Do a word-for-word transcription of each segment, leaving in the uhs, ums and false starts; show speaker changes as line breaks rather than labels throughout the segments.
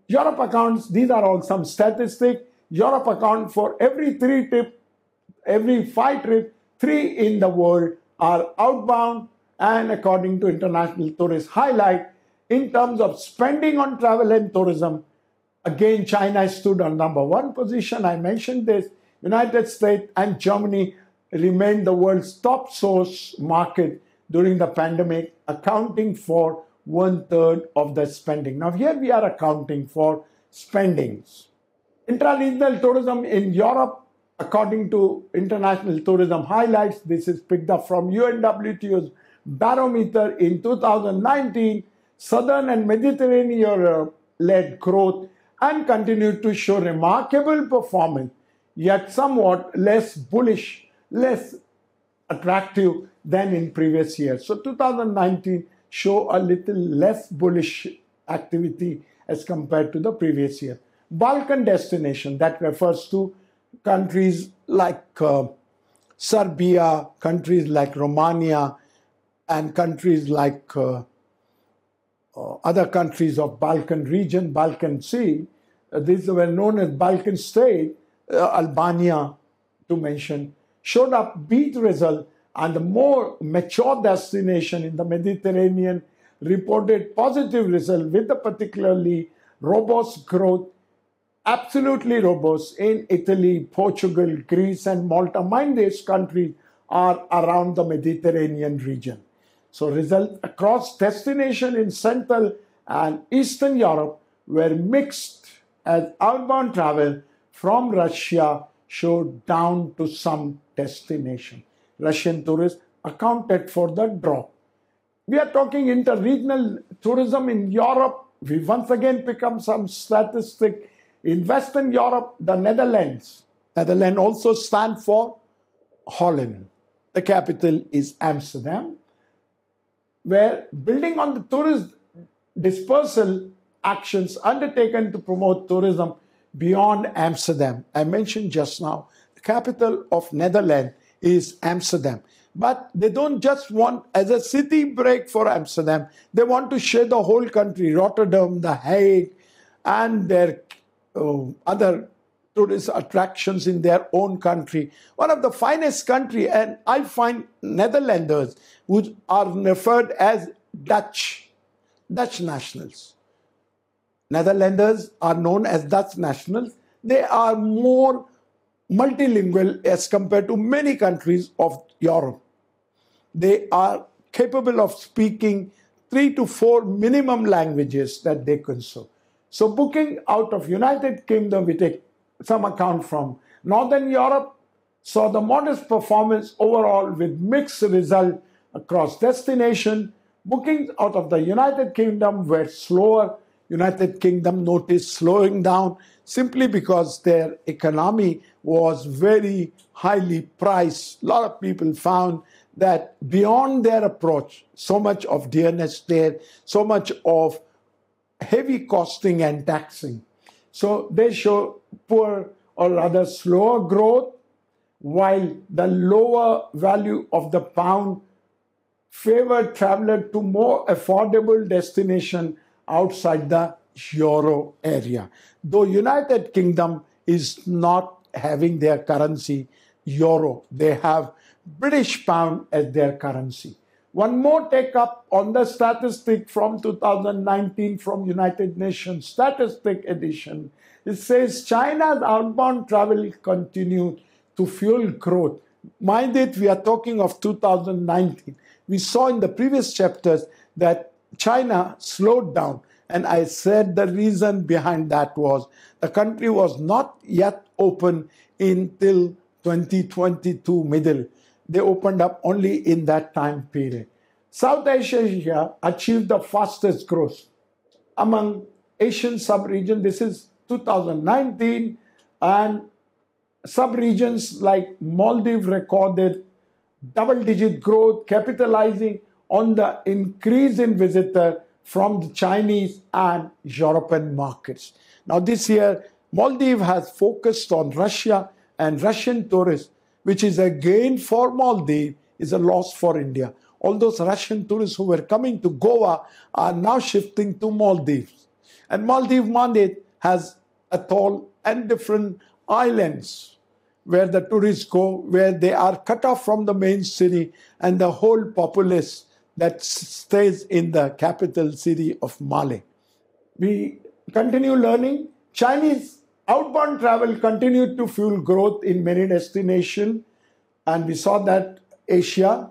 Europe accounts, these are all some statistics. Europe accounts for every three trip, every five trips, three in the world are outbound. And according to International Tourist Highlight, in terms of spending on travel and tourism, again, China stood on number one position. I mentioned this. United States and Germany remained the world's top source market during the pandemic, accounting for one third of the spending. Now, here we are accounting for spendings. Intra-regional tourism in Europe, according to International Tourism Highlights, this is picked up from U N W T O's barometer in two thousand nineteen, Southern and Mediterranean Europe led growth and continued to show remarkable performance, yet somewhat less bullish, less attractive than in previous years. So two thousand nineteen show a little less bullish activity as compared to the previous year. Balkan destination, that refers to countries like uh, Serbia, countries like Romania, and countries like uh, uh, other countries of Balkan region, Balkan Sea. Uh, these were known as Balkan state, uh, Albania to mention, showed up beat result, and the more mature destination in the Mediterranean reported positive result with a particularly robust growth, absolutely robust in Italy, Portugal, Greece, and Malta. Mind these countries are around the Mediterranean region. So results across destination in Central and Eastern Europe were mixed as outbound travel from Russia showed down to some destination. Russian tourists accounted for the drop. We are talking inter-regional tourism in Europe. We once again pick up some statistic. In Western Europe, the Netherlands. Netherlands also stand for Holland. The capital is Amsterdam, where building on the tourist dispersal actions undertaken to promote tourism beyond Amsterdam. I mentioned just now, the capital of Netherlands is Amsterdam. But they don't just want, as a city break for Amsterdam, they want to share the whole country, Rotterdam, The Hague, and their uh, other tourist attractions in their own country. One of the finest country, and I find Netherlanders, who are referred as Dutch, Dutch nationals. Netherlanders are known as Dutch nationals. They are more multilingual as compared to many countries of Europe. They are capable of speaking three to four minimum languages that they consume. So booking out of United Kingdom, we take some account from Northern Europe, saw the modest performance overall with mixed result across destination. Bookings out of the United Kingdom were slower. United Kingdom noticed slowing down simply because their economy was very highly priced. A lot of people found that beyond their approach, so much of dearness there, so much of heavy costing and taxing. So they show poor or rather slower growth, while the lower value of the pound favored traveler to more affordable destination outside the Euro area. Though United Kingdom is not having their currency Euro, they have British pound as their currency. One more take up on the statistic from two thousand nineteen from United Nations Statistic Edition. It says China's outbound travel continued to fuel growth. Mind it, we are talking of two thousand nineteen. We saw in the previous chapters that China slowed down. And I said the reason behind that was the country was not yet open until twenty twenty-two middle. They opened up only in that time period. South Asia achieved the fastest growth among Asian sub-region. This is two thousand nineteen, and sub-regions like Maldives recorded double-digit growth, capitalizing on the increase in visitor from the Chinese and European markets. Now this year, Maldives has focused on Russia and Russian tourists, which is a gain for Maldives, is a loss for India. All those Russian tourists who were coming to Goa are now shifting to Maldives. And Maldives Mandate has atoll and different islands where the tourists go, where they are cut off from the main city and the whole populace that stays in the capital city of Male. We continue learning. Chinese outbound travel continued to fuel growth in many destinations, and we saw that Asia.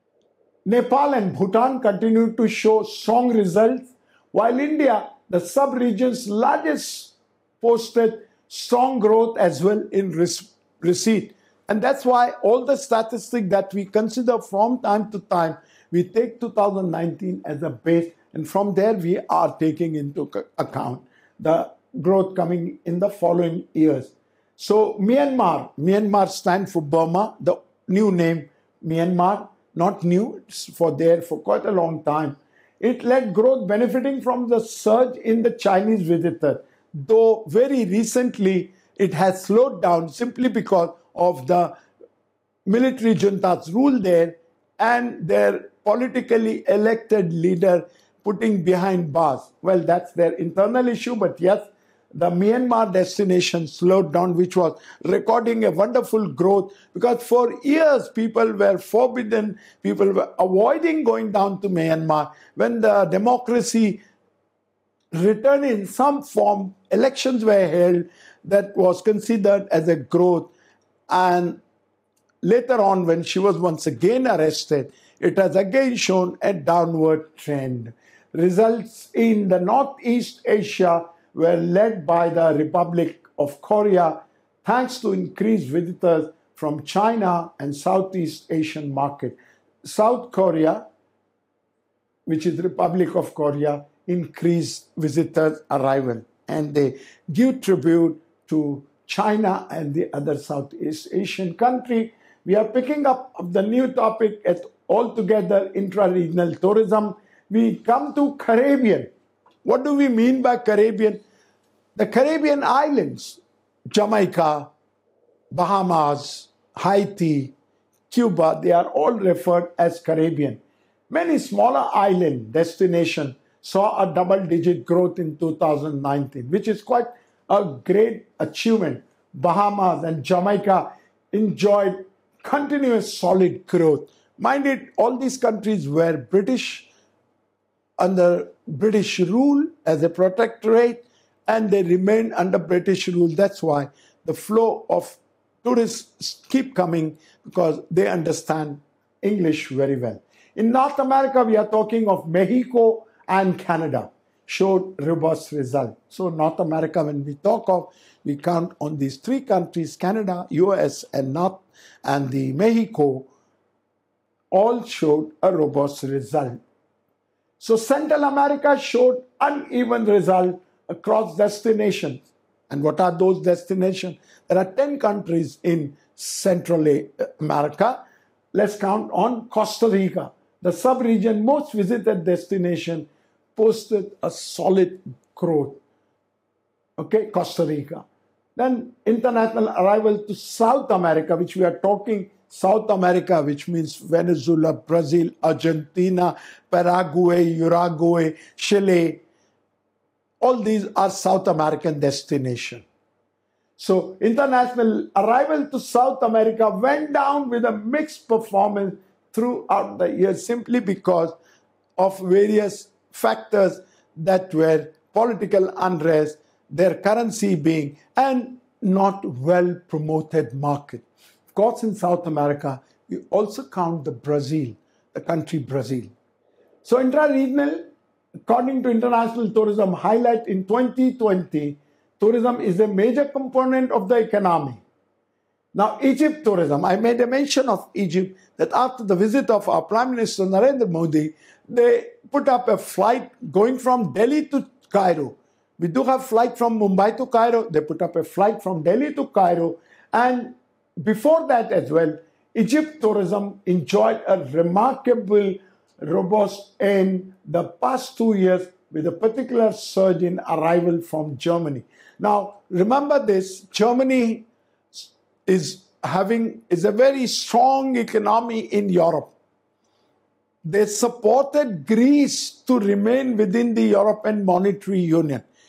Nepal and Bhutan continued to show strong results, while India, the sub-region's largest, posted strong growth as well in receipt. And that's why all the statistics that we consider from time to time, we take two thousand nineteen as a base, and from there we are taking into account the growth coming in the following years. So Myanmar, Myanmar stands for Burma, the new name Myanmar, not new, it's for there for quite a long time. It led growth benefiting from the surge in the Chinese visitor, though very recently it has slowed down simply because of the military junta's rule there and their politically elected leader putting behind bars. Well, that's their internal issue, but yes, the Myanmar destination slowed down, which was recording a wonderful growth because for years people were forbidden, people were avoiding going down to Myanmar. When the democracy returned in some form, elections were held, that was considered as a growth. And later on, when she was once again arrested, it has again shown a downward trend. Results in the Northeast Asia were led by the Republic of Korea, thanks to increased visitors from China and Southeast Asian market. South Korea, which is Republic of Korea, increased visitors' arrival, and they give tribute to China and the other Southeast Asian country. We are picking up the new topic at altogether intra-regional tourism. We come to Caribbean. What do we mean by Caribbean? The Caribbean islands, Jamaica, Bahamas, Haiti, Cuba, they are all referred as Caribbean. Many smaller island destinations saw a double-digit growth in two thousand nineteen, which is quite a great achievement. Bahamas and Jamaica enjoyed continuous solid growth. Mind it, all these countries were British, under British rule as a protectorate, and they remain under British rule. That's why the flow of tourists keep coming, because they understand English very well. In North America, we are talking of Mexico and Canada, showed robust results. So North America, when we talk of, we count on these three countries, Canada, U S, and North, and the Mexico, all showed a robust result. So Central America showed uneven results across destinations. And what are those destinations? There are ten countries in Central America. Let's count on Costa Rica. The sub-region most visited destination posted a solid growth. Okay, Costa Rica. Then international arrival to South America, which we are talking South America, which means Venezuela, Brazil, Argentina, Paraguay, Uruguay, Chile. All these are South American destinations. So international arrival to South America went down with a mixed performance throughout the year, simply because of various factors that were political unrest, their currency being, and not well promoted market. Of course, in South America, we also count the Brazil, the country Brazil. So intra-regional, according to International Tourism Highlight in twenty twenty, tourism is a major component of the economy. Now, Egypt tourism, I made a mention of Egypt, that after the visit of our Prime Minister Narendra Modi, they put up a flight going from Delhi to Cairo. We do have flight from Mumbai to Cairo. They put up a flight from Delhi to Cairo. And before that as well, Egypt tourism enjoyed a remarkable, robust in the past two years with a particular surge in arrival from Germany. Now, remember this, Germany is having is a very strong economy in Europe. They supported Greece to remain within the European Monetary Union.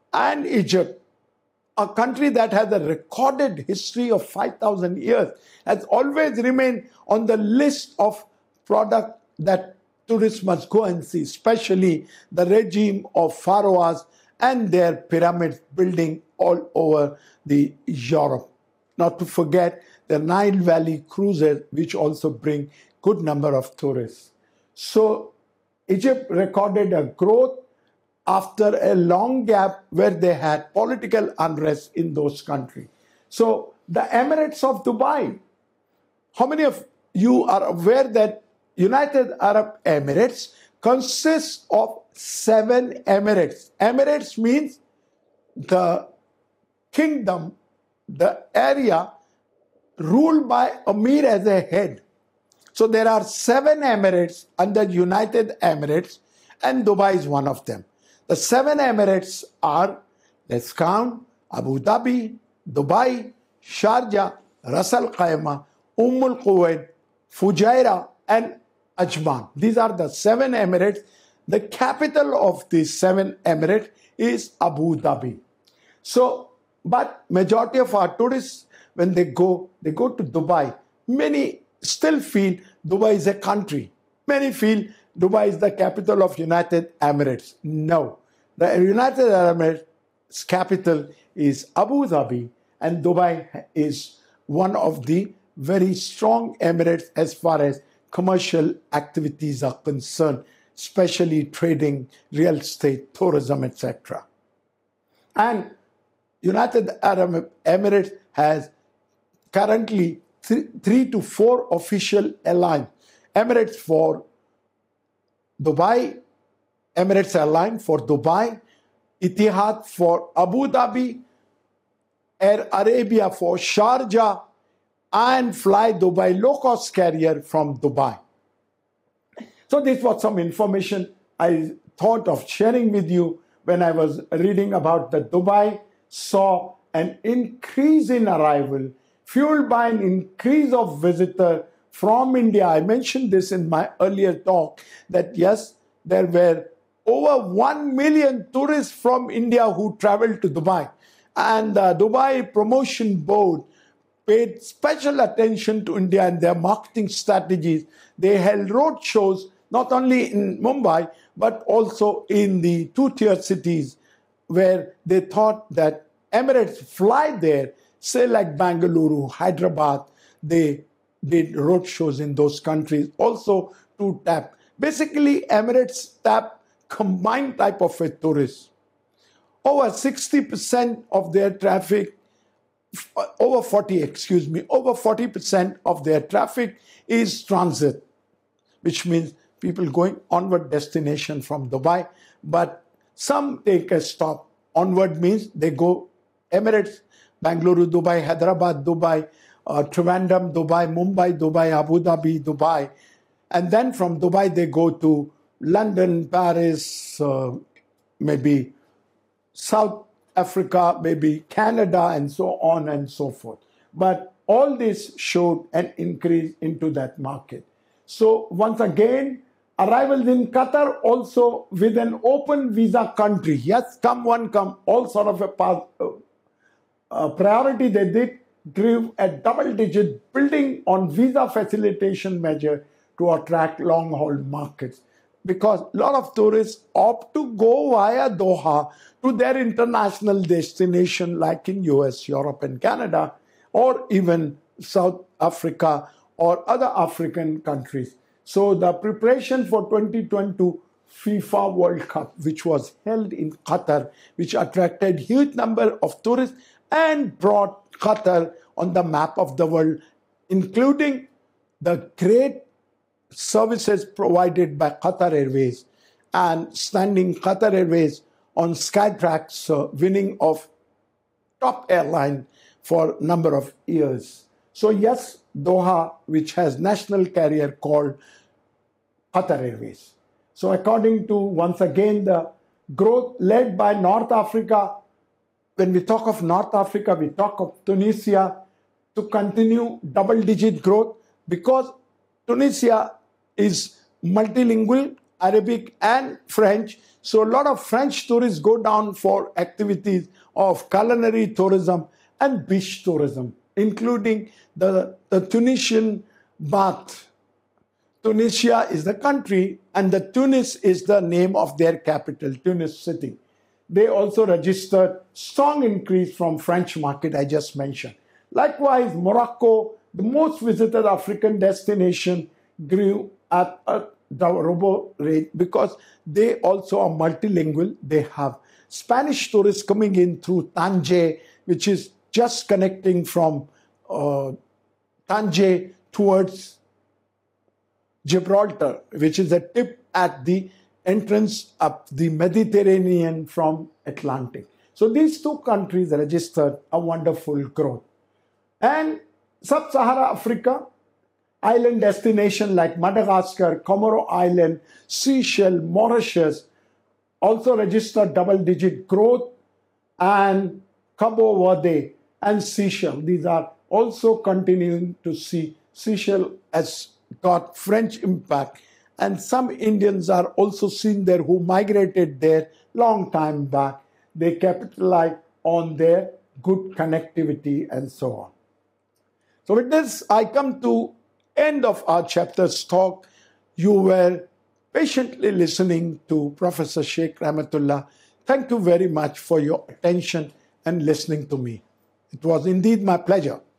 and Egypt, a country that has a recorded history of five thousand years, has always remained on the list of products that tourists must go and see, especially the regime of pharaohs and their pyramid building all over the Europe. Not to forget the Nile Valley cruises, which also bring good number of tourists. So Egypt recorded a growth after a long gap where they had political unrest in those countries. So the Emirates of Dubai, how many of you are aware that United Arab Emirates consists of seven emirates? Emirates means the kingdom, the area ruled by Amir as a head. So there are seven emirates under United Emirates, and Dubai is one of them. The seven emirates are, let's count, Abu Dhabi, Dubai, Sharjah, Ras Al Khaimah, Umm Al Quwain, Fujairah, and Ajman. These are the seven emirates. The capital of these seven emirates is Abu Dhabi. So, but majority of our tourists, when they go, they go to Dubai. Many still feel Dubai is a country. Many feel Dubai is the capital of United Emirates. No. The United Arab Emirates capital is Abu Dhabi, and Dubai is one of the very strong emirates as far as commercial activities are concerned, especially trading, real estate, tourism, et cetera. And United Arab Emirates has currently th- three to four official airlines. Emirates for Dubai, Emirates Airline for Dubai, Etihad for Abu Dhabi, Air Arabia for Sharjah, and Fly Dubai low-cost carrier from Dubai. So this was some information I thought of sharing with you when I was reading about the Dubai saw an increase in arrival fueled by an increase of visitor from India. I mentioned this in my earlier talk that yes, there were over one million tourists from India who traveled to Dubai. And the Dubai Promotion Board paid special attention to India and their marketing strategies. They held road shows not only in Mumbai, but also in the two-tier cities where they thought that Emirates fly there, say like Bangalore, Hyderabad. They did road shows in those countries also to tap. Basically, Emirates tap combined type of a tourist. Over sixty percent of their traffic, over forty, excuse me, over forty percent of their traffic is transit, which means people going onward destination from Dubai, but some take a stop. Onward means they go Emirates, Bangalore, Dubai, Hyderabad, Dubai, uh, Trivandrum, Dubai, Mumbai, Dubai, Abu Dhabi, Dubai. And then from Dubai, they go to London, Paris, uh, maybe South Africa, maybe Canada, and so on and so forth. But all this showed an increase into that market. So once again, arrivals in Qatar also with an open visa country. Yes, come one, come all sort of a path, uh, uh, priority they did, grew a double-digit building on visa facilitation measure to attract long-haul markets. Because a lot of tourists opt to go via Doha to their international destination like in U S, Europe and Canada, or even South Africa or other African countries. So the preparation for twenty twenty-two FIFA World Cup, which was held in Qatar, which attracted huge number of tourists and brought Qatar on the map of the world, including the great services provided by Qatar Airways and standing Qatar Airways on Skytrax uh, winning of top airline for number of years. So yes, Doha, which has national carrier called Qatar Airways. So according to, once again, the growth led by North Africa. When we talk of North Africa, we talk of Tunisia to continue double-digit growth because Tunisia is multilingual, Arabic and French. So a lot of French tourists go down for activities of culinary tourism and beach tourism, including the, the Tunisian bath. Tunisia is the country, and the Tunis is the name of their capital, Tunis city. They also registered strong increase from French market I just mentioned. Likewise, Morocco, the most visited African destination, grew at a double rate because they also are multilingual. They have Spanish tourists coming in through Tangier, which is just connecting from uh, Tangier towards Gibraltar, which is a tip at the entrance of the Mediterranean from Atlantic. So these two countries registered a wonderful growth. And Sub-Saharan Africa, island destination like Madagascar, Comoro Island, Seychelles, Mauritius also registered double-digit growth, and Cabo Verde and Seychelles. These are also continuing to see. Seychelles has got French impact, and some Indians are also seen there who migrated there long time back. They capitalize on their good connectivity and so on. So with this, I come to end of our chapter's talk. You were patiently listening to Professor Sheikh Rahmatullah. Thank you very much for your attention and listening to me. It was indeed my pleasure.